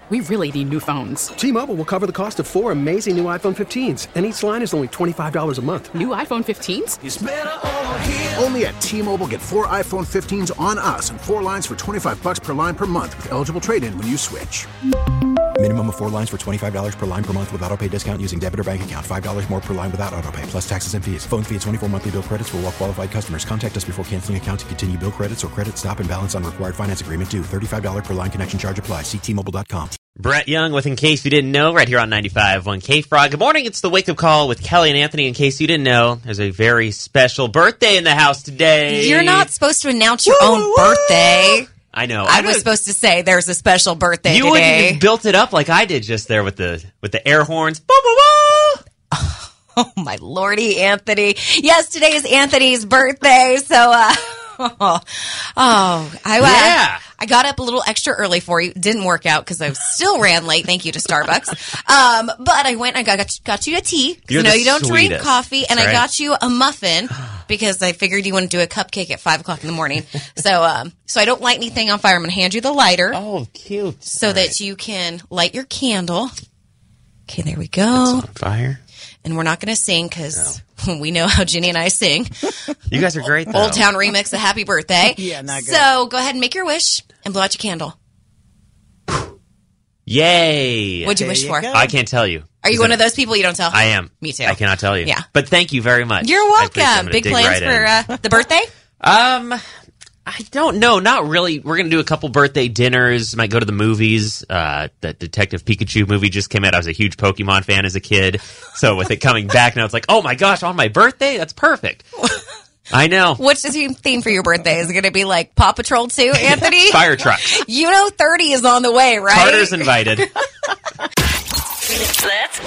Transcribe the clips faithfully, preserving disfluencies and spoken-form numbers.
We really need new phones. T-Mobile will cover the cost of four amazing new iPhone fifteens, and each line is only twenty-five dollars a month. New iPhone fifteens? It's better over here. Only at T-Mobile, get four iPhone fifteens on us and four lines for twenty-five dollars per line per month with eligible trade-in when you switch. Minimum of four lines for twenty-five dollars per line per month with autopay discount using debit or bank account. five dollars more per line without autopay, plus taxes and fees. Phone fee at twenty-four monthly bill credits for well-qualified customers. Contact us before canceling account to continue bill credits or credit stop and balance on required finance agreement due. thirty-five dollars per line connection charge applies. See T Mobile dot com. Brett Young with In Case You Didn't Know, right here on ninety-five point one K-Frog. Good morning, it's the Wake Up Call with Kelly and Anthony. In case you didn't know, there's a very special birthday in the house today. You're not supposed to announce your woo, own woo. birthday. I know. I, I was supposed to say there's a special birthday you today. You wouldn't have built it up like I did just there with the with the air horns. Bah, bah, bah. Oh, my lordy, Anthony. Yes, today is Anthony's birthday, so... uh Oh, oh I, yeah. uh, I got up a little extra early for you. Didn't work out because I still ran late. Thank you to Starbucks. Um, but I went and I got, got you a tea because you know you don't sweetest. drink coffee. And That's I right. got you a muffin because I figured you wouldn't do a cupcake at five o'clock in the morning. So um, so I don't light anything on fire. I'm going to hand you the lighter. Oh, cute. So All that right. you can light your candle. Okay, there we go. It's on fire. And we're not going to sing because no. we know how Ginny and I sing. You guys are great, though. Old Town remix of Happy Birthday. Yeah, not good. So go ahead and make your wish and blow out your candle. Yay. What'd you There wish you for? go. I can't tell you. Are you Is one it- of those people you don't tell? I am. Me too. I cannot tell you. Yeah. But thank you very much. You're I appreciate it. I'm welcome. gonna Big dig plans right in. for uh, the birthday? Um, I don't know. Not really. We're going to do a couple birthday dinners. Might go to the movies. Uh, that Detective Pikachu movie just came out. I was a huge Pokemon fan as a kid. So with it coming back now, it's like, oh my gosh, on my birthday? That's perfect. I know. What's the theme for your birthday? Is it going to be like Paw Patrol two, Anthony? Fire trucks. You know thirty is on the way, right? Carter's invited. Let's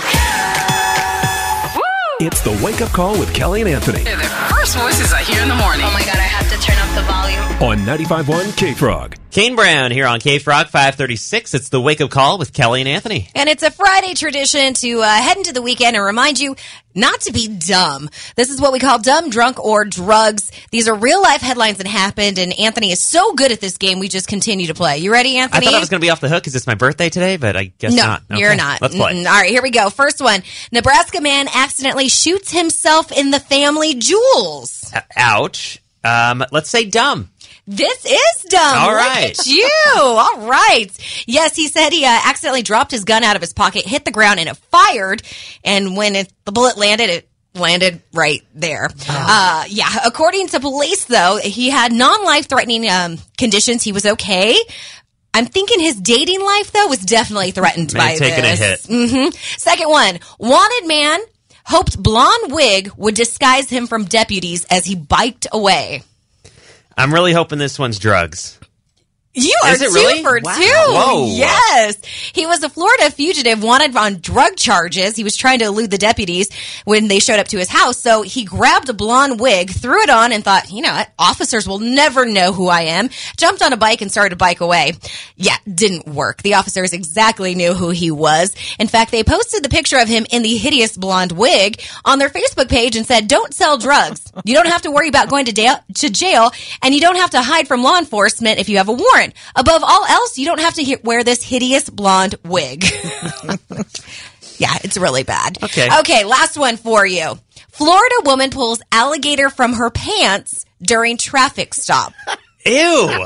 It's the Wake Up Call with Kelly and Anthony They're the first voices I hear in the morning. Oh my God, I have to turn up the volume. on ninety-five point one K-Frog. Kane Brown here on K-Frog five thirty-six. It's the Wake Up Call with Kelly and Anthony. And it's a Friday tradition to uh, head into the weekend and remind you not to be dumb. This is what we call dumb, drunk, or drugs. These are real-life headlines that happened, and Anthony is so good at this game, we just continue to play. You ready, I Anthony? thought I was going to be off the hook because it's my birthday today, but I guess no, not. Okay. you're not. Let's play. Mm-mm. All right, here we go. First one. Nebraska man accidentally shoots himself in the family jewels. Uh, ouch. Um, let's say dumb. This is dumb. All Look right. at you. All right. Yes, he said he uh, accidentally dropped his gun out of his pocket, hit the ground, and it fired. And when it, the bullet landed, it landed right there. Oh. Uh, yeah. According to police, though, he had non-life-threatening um, conditions. He was okay. I'm thinking his dating life, though, was definitely threatened Man, by taking this. a hit. Mm-hmm. Second one. Wanted man hoped blonde wig would disguise him from deputies as he biked away. I'm really hoping this one's drugs. You are Is it two really? for Wow. two. Whoa. Yes. He was a Florida fugitive wanted on drug charges. He was trying to elude the deputies when they showed up to his house. So he grabbed a blonde wig, threw it on, and thought, you know what? Officers will never know who I am. Jumped on a bike and started to bike away. Yeah, didn't work. The officers exactly knew who he was. In fact, they posted the picture of him in the hideous blonde wig on their Facebook page and said, don't sell drugs. You don't have to worry about going to, da- to jail, and you don't have to hide from law enforcement if you have a warrant. Above all else, you don't have to he- wear this hideous blonde wig. Yeah, it's really bad. Okay. Okay, last one for you. Florida woman pulls alligator from her pants during traffic stop. Ew.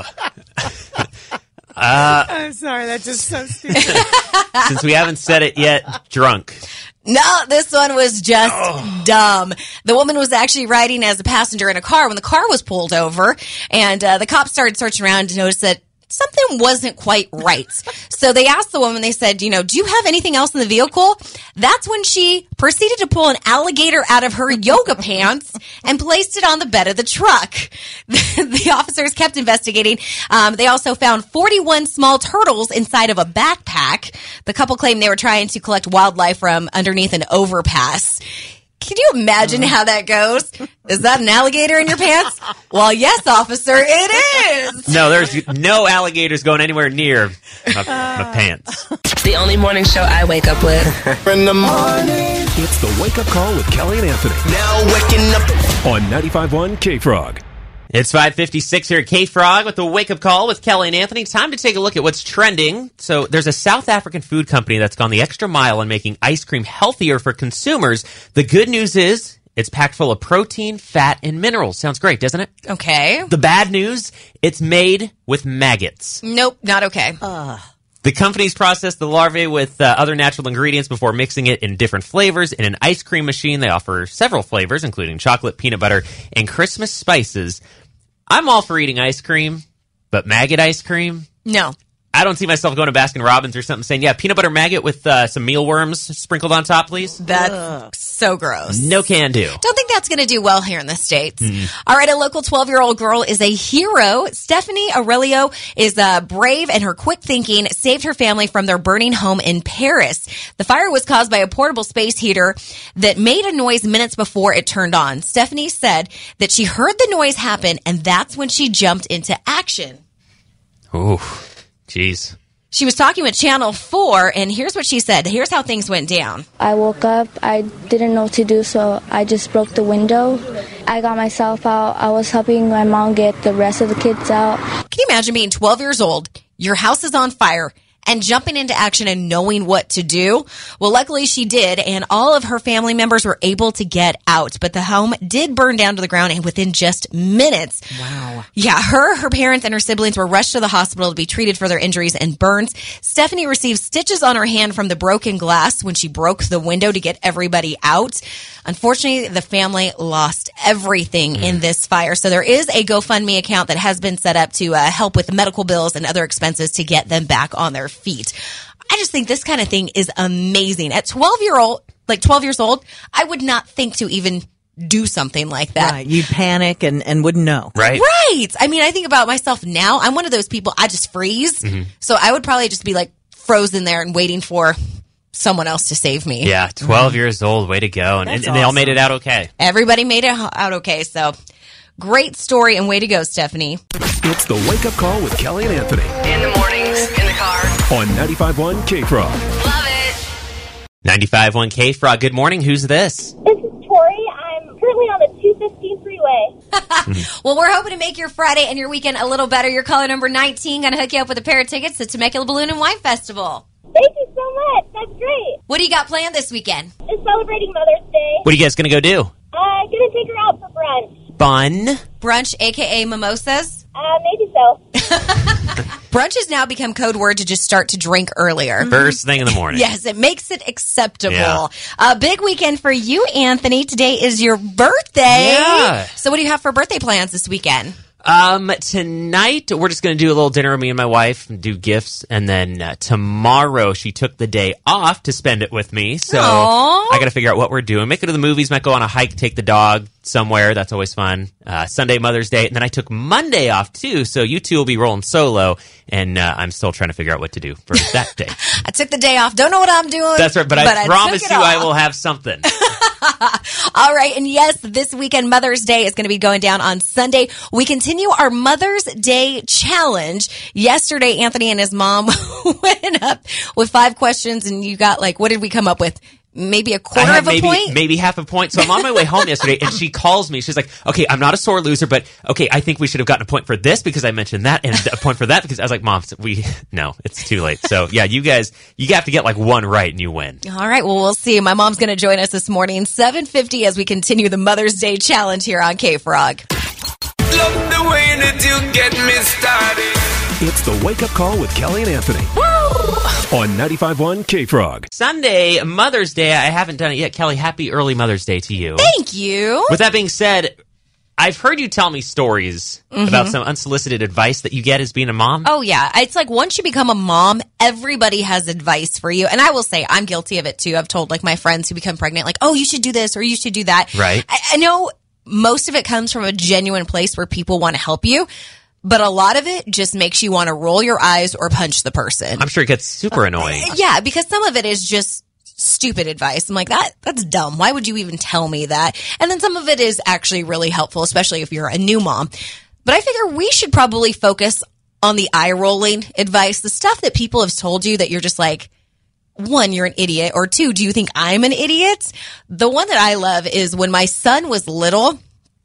I'm sorry, that's just so stupid. Since we haven't said it yet, drunk. No, this one was just oh. dumb. The woman was actually riding as a passenger in a car when the car was pulled over, and uh, the cops started searching around to notice that something wasn't quite right. So they asked the woman, they said, you know, do you have anything else in the vehicle? That's when she proceeded to pull an alligator out of her yoga pants and placed it on the bed of the truck. The officers kept investigating. Um, they also found forty-one small turtles inside of a backpack. The couple claimed they were trying to collect wildlife from underneath an overpass. Can you imagine how that goes? Is that an alligator in your pants? Well, yes, officer, it is. No, there's no alligators going anywhere near my, my pants. The only morning show I wake up with. In the morning. It's the Wake Up Call with Kelly and Anthony Now waking up. on ninety-five point one K-Frog. It's five fifty-six here at K-Frog with the wake-up call with Kelly and Anthony. Time to take a look at what's trending. So there's a South African food company that's gone the extra mile in making ice cream healthier for consumers. The good news is it's packed full of protein, fat, and minerals. Sounds great, doesn't it? Okay. The bad news, it's made with maggots. Nope, not okay. Ugh. The companies process the larvae with uh, other natural ingredients before mixing it in different flavors. In an ice cream machine, they offer several flavors, including chocolate, peanut butter, and Christmas spices. I'm all for eating ice cream, but maggot ice cream? No. I don't see myself going to Baskin Robbins or something saying, yeah, peanut butter maggot with uh, some mealworms sprinkled on top, please. That's Ugh. so gross. No can do. Don't think that's going to do well here in the States. Mm. All right, a local twelve-year-old girl is a hero. Stephanie Aurelio is uh, brave, and her quick thinking saved her family from their burning home in Paris. The fire was caused by a portable space heater that made a noise minutes before it turned on. Stephanie said that she heard the noise happen, and that's when she jumped into action. Ooh. Jeez. She was talking with Channel four, and here's what she said. Here's how things went down. I woke up. I didn't know what to do, so I just broke the window. I got myself out. I was helping my mom get the rest of the kids out. Can you imagine being twelve years old, your house is on fire, and jumping into action and knowing what to do? Well, luckily she did, and all of her family members were able to get out. But the home did burn down to the ground, and within just minutes. Wow. Yeah, her, her parents, and her siblings were rushed to the hospital to be treated for their injuries and burns. Stephanie received stitches on her hand from the broken glass when she broke the window to get everybody out. Unfortunately, the family lost everything mm. in this fire. So there is a GoFundMe account that has been set up to uh, help with medical bills and other expenses to get them back on their feet. I just think this kind of thing is amazing. At twelve year old, like twelve years old, I would not think to even do something like that. Right. You'd panic and, and wouldn't know. Right. Right. I mean, I think about myself now. I'm one of those people, I just freeze. Mm-hmm. So I would probably just be like frozen there and waiting for someone else to save me. Yeah, twelve mm-hmm. years old. Way to go. And, and, and they all made it out okay. Everybody made it out okay. So great story and way to go, Stephanie. It's the Wake Up Call with Kelly and Anthony. In the mornings, in the car. On ninety-five point one K-Frog. Love it. ninety-five point one K-Frog. Good morning. Who's this? This is Tori. I'm currently on the two fifteen freeway. Well, we're hoping to make your Friday and your weekend a little better. Your caller number nineteen going to hook you up with a pair of tickets to Temecula Balloon and Wine Festival. Thank you so much. That's great. What do you got planned this weekend? Just celebrating Mother's Day. What are you guys going to go do? Uh, gonna take her out for brunch. Fun. Brunch, a k a mimosas? Uh, maybe so. Brunch has now become code word to just start to drink earlier. First thing in the morning. Yes, it makes it acceptable. Yeah. A big weekend for you, Anthony. Today is your birthday. Yeah. So what do you have for birthday plans this weekend? Um, tonight, we're just going to do a little dinner with me and my wife, and do gifts, and then uh, tomorrow she took the day off to spend it with me, so Aww. I got to figure out what we're doing. Make it to the movies, might go on a hike, take the dog somewhere. That's always fun. Uh, Sunday, Mother's Day, and then I took Monday off too, so you two will be rolling solo, and uh, I'm still trying to figure out what to do for that day. I took the day off. Don't know what I'm doing. That's right, but, but I, I promise you off. I will have something. All right, and yes, this weekend Mother's Day is going to be going down on Sunday. We continue our Mother's Day challenge. Yesterday, Anthony and his mom went up with five questions, and you got like, what did we come up with? Maybe a quarter of a maybe, point? Maybe half a point. So I'm on my way home yesterday, and she calls me. She's like, okay, I'm not a sore loser, but okay, I think we should have gotten a point for this because I mentioned that, and a point for that because I was like, Mom, we no, it's too late. So yeah, you guys, you have to get like one right and you win. All right, well, we'll see. My mom's going to join us this morning, seven fifty, as we continue the Mother's Day challenge here on K-Frog. Love the way that you get me started. It's the Wake Up Call with Kelly and Anthony. Woo! On ninety-five point one K-Frog. Sunday, Mother's Day. I haven't done it yet. Kelly, happy early Mother's Day to you. Thank you. With that being said, I've heard you tell me stories mm-hmm. about some unsolicited advice that you get as being a mom. Oh, yeah. It's like once you become a mom, everybody has advice for you. And I will say I'm guilty of it, too. I've told like my friends who become pregnant, like, oh, you should do this or you should do that. Right. I, I know most of it comes from a genuine place where people want to help you. But a lot of it just makes you want to roll your eyes or punch the person. I'm sure it gets super annoying. Uh, yeah, because some of it is just stupid advice. I'm like, that that's dumb. Why would you even tell me that? And then some of it is actually really helpful, especially if you're a new mom. But I figure we should probably focus on the eye-rolling advice, the stuff that people have told you that you're just like, one, you're an idiot, or two, do you think I'm an idiot? The one that I love is when my son was little,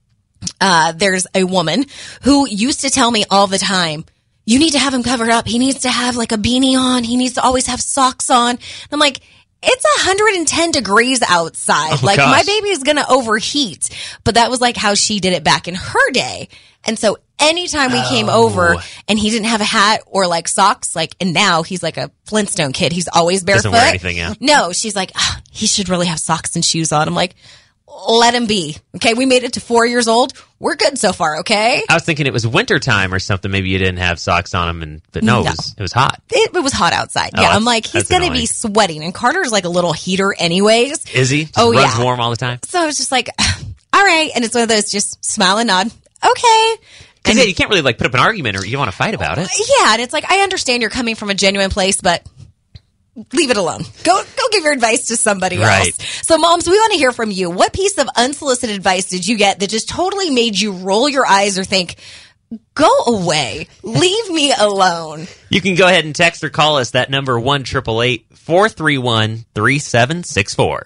uh, there's a woman who used to tell me all the time, you need to have him covered up. He needs to have like a beanie on. He needs to always have socks on. And I'm like, it's one hundred ten degrees outside. Oh, like gosh. my baby is going to overheat. But that was like how she did it back in her day. And so anytime we oh. came over and he didn't have a hat or like socks, like, and now he's like a Flintstone kid. He's always barefoot. Doesn't wear anything, yeah. No, she's like, oh, he should really have socks and shoes on. I'm like, let him be. Okay, we made it to four years old. We're good so far, okay? I was thinking it was wintertime or something. Maybe you didn't have socks on him, and but no, no. It, was, it was hot. It, it was hot outside. Oh, yeah, I'm like, he's going to be annoying. sweating. And Carter's like a little heater anyways. Is he? Just oh, runs yeah. warm all the time? So I was just like, all right. And it's one of those just smile and nod. Okay. Because yeah, you can't really like put up an argument or you want to fight about it. Yeah, and it's like, I understand you're coming from a genuine place, but leave it alone. Go go give your advice to somebody right. else. So, moms, we want to hear from you. What piece of unsolicited advice did you get that just totally made you roll your eyes or think, go away. Leave me alone. You can go ahead and text or call us. That number, one eight eight eight, four three one, three seven six four.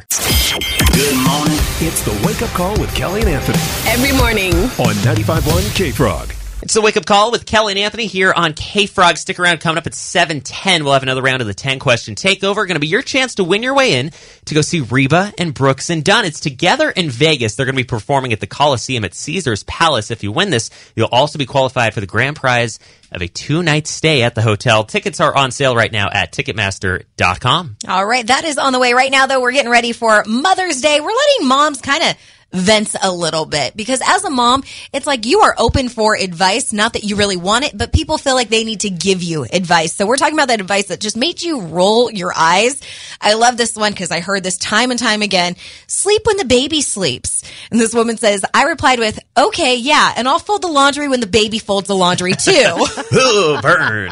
Good morning. It's the Wake Up Call with Kelly and Anthony. Every morning. On ninety-five point one K-Frog. It's the Wake Up Call with Kelly and Anthony here on K-Frog. Stick around. Coming up at seven ten, we'll have another round of the ten-question takeover. Going to be your chance to win your way in to go see Reba and Brooks and Dunn. It's together in Vegas. They're going to be performing at the Coliseum at Caesars Palace. If you win this, you'll also be qualified for the grand prize of a two-night stay at the hotel. Tickets are on sale right now at Ticketmaster dot com. All right, that is on the way right now, though. We're getting ready for Mother's Day. We're letting moms kind of vents a little bit because as a mom, it's like you are open for advice. Not that you really want it, but people feel like they need to give you advice. So we're talking about that advice that just made you roll your eyes. I love this one because I heard this time and time again. Sleep when the baby sleeps. And this woman says, I replied with, okay, yeah, and I'll fold the laundry when the baby folds the laundry too. Ooh, burn.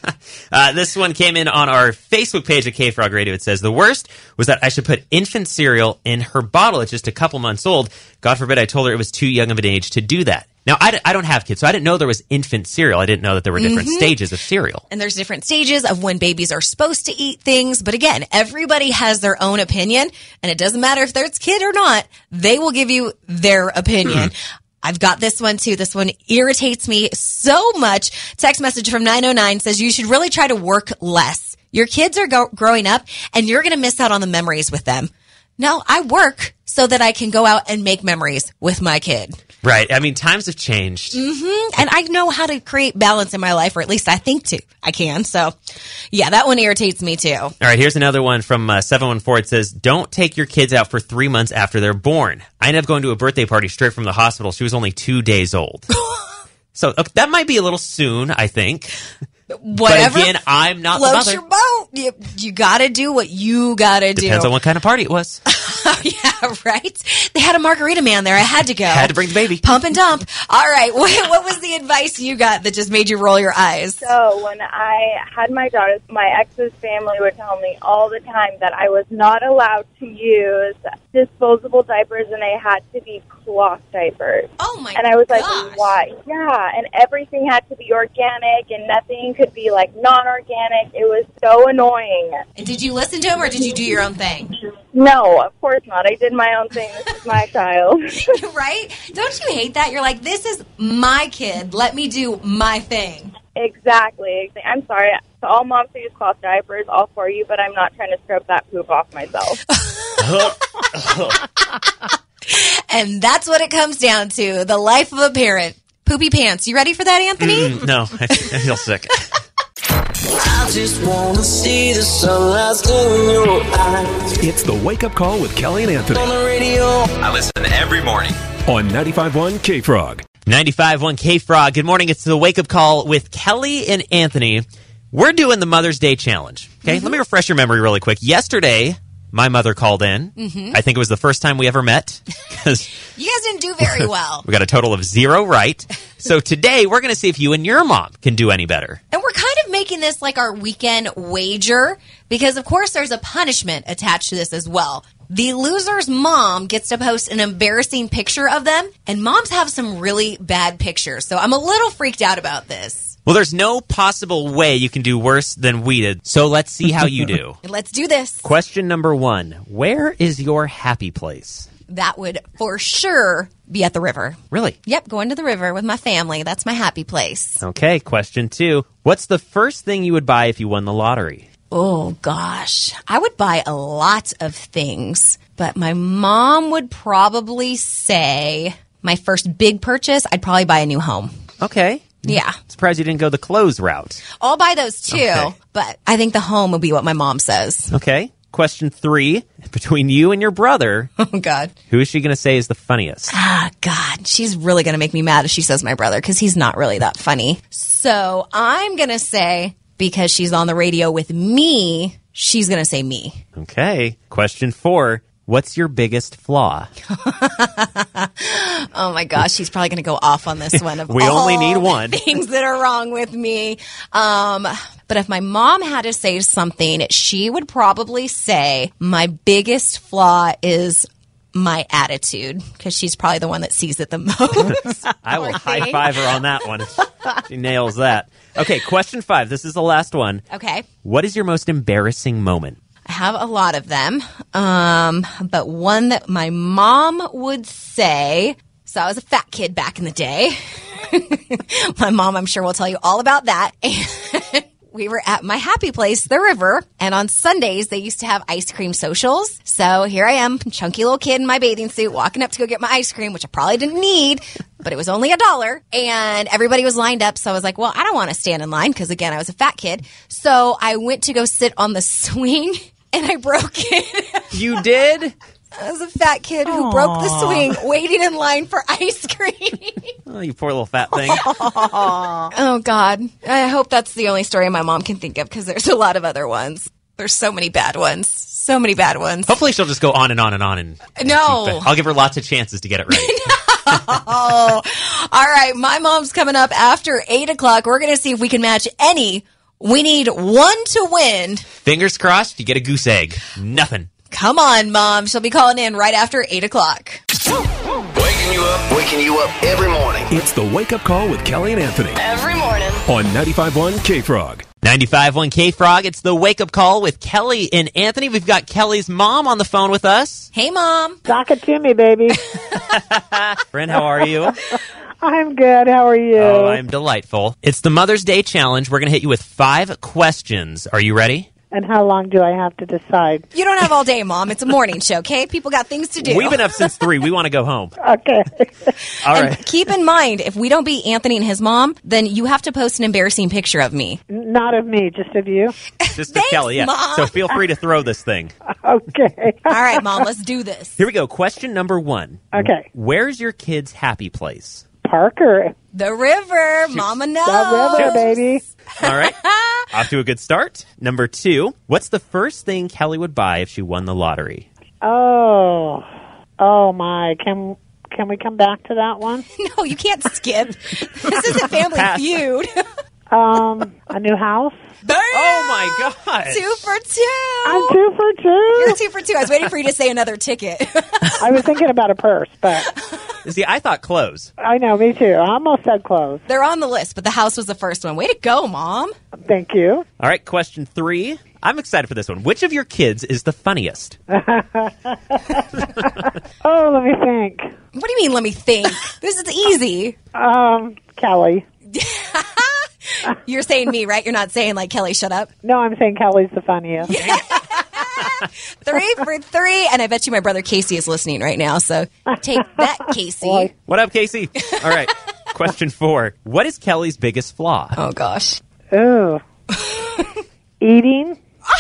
uh, this one came in on our Facebook page at K-Frog Radio. It says, the worst was that I should put infant cereal in her bottle. It's just a couple months old. God forbid I told her it was too young of an age to do that. Now, I, d- I don't have kids, so I didn't know there was infant cereal. I didn't know that there were different Mm-hmm. stages of cereal. And there's different stages of when babies are supposed to eat things. But again, everybody has their own opinion. And it doesn't matter if there's kid or not. They will give you their opinion. I've got this one too. This one irritates me so much. Text message from nine oh nine says you should really try to work less. Your kids are go- growing up and you're going to miss out on the memories with them. No, I work so that I can go out and make memories with my kid. Right. I mean, times have changed. Mm-hmm. And I know how to create balance in my life, or at least I think to. I can. So, yeah, that one irritates me too. All right, here's another one from uh, seven one four. It says, don't take your kids out for three months after they're born. I ended up going to a birthday party straight from the hospital. She was only two days old. So okay, that might be a little soon, I think. Whatever. But again, I'm not the floats mother. your boat. You, you got to do what you got to do. Depends on what kind of party it was. Yeah, right? They had a margarita man there. I had to go. Had to bring the baby. Pump and dump. All right. What, what was the advice you got that just made you roll your eyes? So when I had my daughters, my ex's family would tell me all the time that I was not allowed to use disposable diapers and they had to be cloth diapers. Oh, my And I was gosh. like, why? Yeah, and everything had to be organic and nothing could be, like, non-organic. It was so annoying. And did you listen to him or did you do your own thing? No, of course not. I did my own thing. This is my child. Right? Don't you hate that? You're like, this is my kid. Let me do my thing. Exactly. I'm sorry. To all moms who use cloth diapers, all for you, but I'm not trying to scrub that poop off myself. And that's what it comes down to, the life of a parent. Poopy pants. You ready for that, Anthony? Mm, no, I, I feel sick. I just want to see the sunrise in your eyes. It's the Wake Up Call with Kelly and Anthony. On the radio. I listen every morning. On ninety-five point one K-Frog. ninety-five point one K-Frog. Good morning. It's the Wake Up Call with Kelly and Anthony. We're doing the Mother's Day Challenge. Okay, mm-hmm. Let me refresh your memory really quick. Yesterday, my mother called in. Mm-hmm. I think it was the first time we ever met. Because you guys didn't do very well. We got a total of zero right. So today, we're going to see if you and your mom can do any better. And we're kind of making this like our weekend wager because, of course, there's a punishment attached to this as well. The loser's mom gets to post an embarrassing picture of them, and moms have some really bad pictures. So I'm a little freaked out about this. Well, there's no possible way you can do worse than we did. So let's see how you do. Let's do this. Question number one. Where is your happy place? that would for sure be at the river. Really? Yep, going to the river with my family. That's my happy place. Okay, question two. What's the first thing you would buy if you won the lottery? Oh, gosh. I would buy a lot of things, but my mom would probably say my first big purchase, I'd probably buy a new home. Okay. Yeah. Surprised you didn't go the clothes route. I'll buy those too, Okay. but I think the home would be what my mom says. Okay. Question three. Between you and your brother, Oh, God. who is she going to say is the funniest? Ah, God. She's really going to make me mad if she says my brother because he's not really that funny. So I'm going to say, because she's on the radio with me, she's going to say me. Okay. Question four. What's your biggest flaw? Oh, my gosh. She's probably going to go off on this one. Of We all only need the one. things that are wrong with me. Um, but if my mom had to say something, she would probably say my biggest flaw is my attitude, because she's probably the one that sees it the most. I will Poor high thing. five her on that one. She nails that. Okay, question five. This is the last one. Okay. What is your most embarrassing moment? I have a lot of them, um, but one that my mom would say, so I was a fat kid back in the day. My mom, I'm sure, will tell you all about that. And we were at my happy place, the river, and on Sundays they used to have ice cream socials. So here I am, chunky little kid in my bathing suit, walking up to go get my ice cream, which I probably didn't need, but it was only a dollar. And everybody was lined up, so I was like, well, I don't want to stand in line because, again, I was a fat kid. So I went to go sit on the swing, and I broke it. You did? I was a fat kid who broke the swing waiting in line for ice cream. Oh, you poor little fat thing. Oh, God. I hope that's the only story my mom can think of because there's a lot of other ones. There's so many bad ones. So many bad ones. Hopefully she'll just go on and on and on. And, and No. keep it. I'll give her lots of chances to get it right. Oh, all right. My mom's coming up after eight o'clock. We're going to see if we can match any. We need one to win. Fingers crossed, you get a goose egg. Nothing. Come on, Mom. She'll be calling in right after eight o'clock. Waking you up, waking you up every morning. It's the Wake Up Call with Kelly and Anthony Every morning. on ninety-five point one K-Frog. ninety-five point one K-Frog, it's the wake-up call with Kelly and Anthony. We've got Kelly's mom on the phone with us. Hey, Mom. Talk it to me, baby. Friend, how are you? I'm good. How are you? Oh, I'm delightful. It's the Mother's Day Challenge. We're going to hit you with five questions. Are you ready? And how long do I have to decide? You don't have all day, Mom. It's a morning show, okay? People got things to do. We've been up since three. We want to go home. Okay. All and right. keep in mind, if we don't beat Anthony and his mom, then you have to post an embarrassing picture of me. Not of me, just of you. Just to Kelly, yeah. Mom. So feel free to throw this thing. Okay. All right, Mom, let's do this. Here we go. Question number one. Okay. Where's your kid's happy place? Parker. The river. Mama knows. The river, baby. All right. Off to a good start. Number two. What's the first thing Kelly would buy if she won the lottery? Oh. Oh, my. Can can we come back to that one? No, you can't skip. This isn't Family Pass. Feud. Um, a new house? Oh, my God. Two for two. I'm two for two. You're two for two. I was waiting for you to say another ticket. I was thinking about a purse, but See, I thought clothes. I know, me too. I almost said clothes. They're on the list, but the house was the first one. Way to go, Mom. Thank you. All right, question three. I'm excited for this one. Which of your kids is the funniest? Oh, let me think. What do you mean, let me think? This is easy. Um, Kelly. You're saying me, right? You're not saying, like, Kelly, shut up. No, I'm saying Kelly's the funniest. Three for three. And I bet you my brother Casey is listening right now. So take that, Casey. Boy. What up, Casey? All right. Question four. What is Kelly's biggest flaw? Oh, gosh. Ooh. Eating?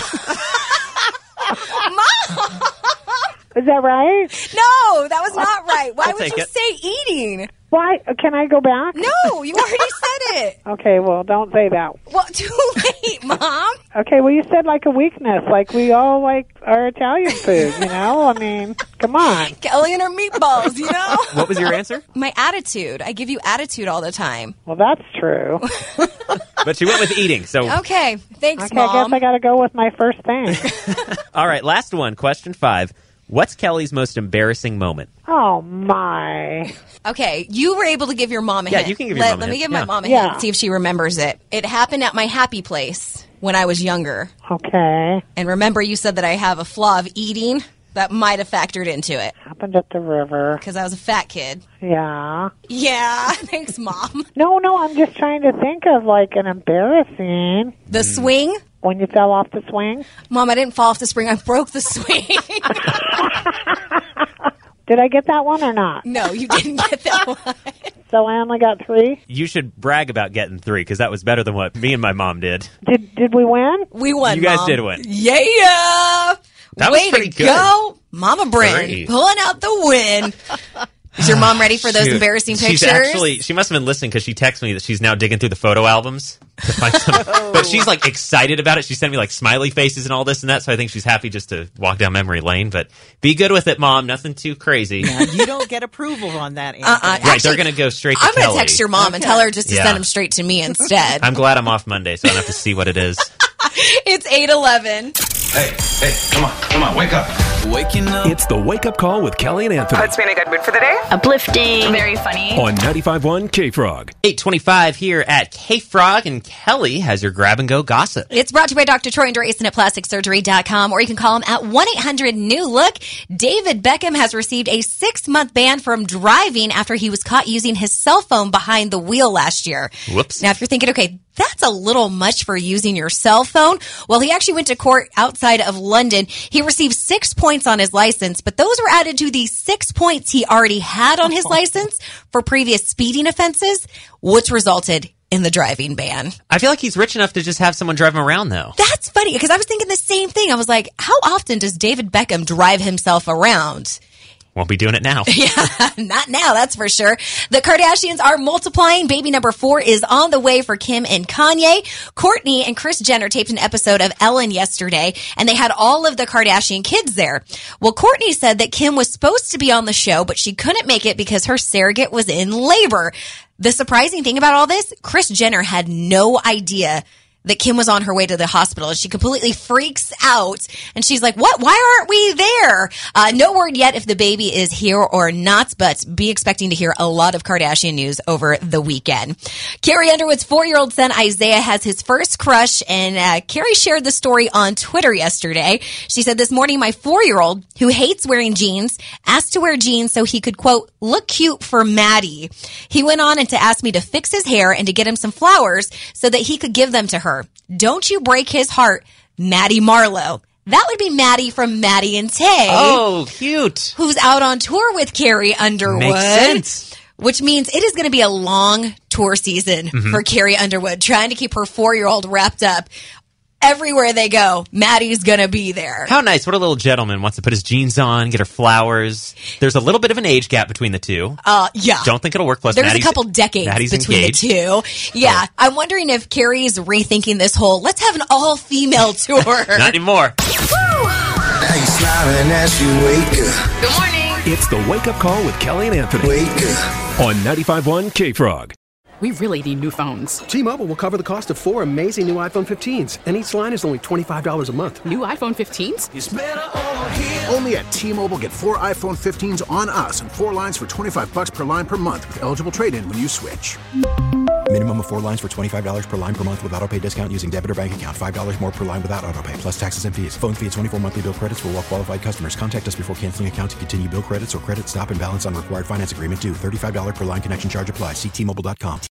Mom! Is that right? No, that was not right. Why I'll would take you it. say eating? Why? Can I go back? No, you already said it. Okay, well, don't say that. Well, too late, Mom. Okay, well, you said like a weakness, like we all like our Italian food, you know? I mean, come on. Kelly and her meatballs, you know? What was your answer? My attitude. I give you attitude all the time. Well, that's true. But she went with eating. So, Okay, thanks, Okay, I Mom. guess I got to go with my first thing. all right. Last one. Question five. What's Kelly's most embarrassing moment? Oh, my. Okay, you were able to give your mom a Yeah, hint. you can give your let, mom a Let me hint. give Yeah. my mom a Yeah. hint, see if she remembers it. It happened at my happy place when I was younger. Okay. And remember, you said that I have a flaw of eating? that might have factored into it. Happened at the river. Because I was a fat kid. Yeah. Yeah. Thanks, Mom. No, no, I'm just trying to think of like an embarrassing. The mm. swing? When you fell off the swing? Mom, I didn't fall off the swing. I broke the swing. Did I get that one or not? No, you didn't get that one. So I only got three? You should brag about getting three, because that was better than what me and my mom did. Did Did we win? We won, You guys Mom. did win. Yeah! That Way was pretty to good. go, Mama Bryn, Three. pulling out the win. Is your mom ready for those Shoot. embarrassing pictures? She's actually, she must have been listening because she texted me that she's now digging through the photo albums to find some. But she's like excited about it. She sent me like smiley faces and all this and that. So I think she's happy just to walk down memory lane. But be good with it, Mom. Nothing too crazy. Yeah, you don't get approval on that, Anthony. Uh-uh. Right, Actually, they're going to go straight to I'm Kelly. going to text your mom Okay. and tell her just to Yeah. send them straight to me instead. I'm glad I'm off Monday, so I don't have to see what it is. It's eight eleven. Hey, hey, come on, come on, wake up. Waking up. It's the Wake Up Call with Kelly and Anthony Puts me in a good mood for the day. Uplifting. Very funny. on ninety-five point one K-Frog. eight twenty-five here at K-Frog, and Kelly has your grab-and-go gossip. It's brought to you by Doctor Troy Andreasen at plastic surgery dot com, or you can call him at one eight hundred new look. David Beckham has received a six-month ban from driving after he was caught using his cell phone behind the wheel last year. Whoops. Now, if you're thinking, okay, that's a little much for using your cell phone. Well, he actually went to court outside of London. He received six points on his license, but those were added to the six points he already had on his license for previous speeding offenses, which resulted in the driving ban. I feel like he's rich enough to just have someone drive him around, though. That's funny because I was thinking the same thing. I was like, how often does David Beckham drive himself around? Won't be doing it now. Yeah, not now, that's for sure. The Kardashians are multiplying. Baby number four is on the way for Kim and Kanye. Kourtney and Kris Jenner taped an episode of Ellen yesterday, and they had all of the Kardashian kids there. Well, Kourtney said that Kim was supposed to be on the show, but she couldn't make it because her surrogate was in labor. The surprising thing about all this, Kris Jenner had no idea that Kim was on her way to the hospital, and she completely freaks out. And she's like, what? Why aren't we there? Uh, no word yet if the baby is here or not, but be expecting to hear a lot of Kardashian news over the weekend. Carrie Underwood's four-year-old son, Isaiah, has his first crush, and uh, Carrie shared the story on Twitter yesterday. She said, this morning, my four-year-old, who hates wearing jeans, asked to wear jeans so he could, quote, look cute for Maddie. He went on and to ask me to fix his hair and to get him some flowers so that he could give them to her. Don't you break his heart, Maddie Marlowe. That would be Maddie from Maddie and Tay. Oh, cute. Who's out on tour with Carrie Underwood. Makes sense. Which means it is going to be a long tour season Mm-hmm. for Carrie Underwood, trying to keep her four-year-old wrapped up. Everywhere they go, Maddie's going to be there. How nice. What a little gentleman. Wants to put his jeans on, get her flowers. There's a little bit of an age gap between the two. Uh, yeah. Don't think it'll work. Plus, There's Maddie's, a couple decades Maddie's between engaged. the two. Yeah. Oh. I'm wondering if Carrie's rethinking this whole, let's have an all-female tour. Not anymore. Now you smiling as you wake up. Good morning. It's the Wake Up Call with Kelly and Anthony Wake up. on ninety-five point one K-Frog. We really need new phones. T-Mobile will cover the cost of four amazing new iPhone fifteens, and each line is only twenty-five dollars a month. New iPhone fifteens? It's better over here. Only at T-Mobile, get four iPhone fifteens on us and four lines for twenty-five bucks per line per month with eligible trade-in when you switch. Minimum of four lines for twenty-five dollars per line per month with auto pay discount using debit or bank account. five dollars more per line without auto pay, plus taxes and fees. Phone fee at twenty-four monthly bill credits for well-qualified customers. Contact us before canceling account to continue bill credits or credit stop and balance on required finance agreement due. thirty-five dollars per line connection charge applies. See T Mobile dot com.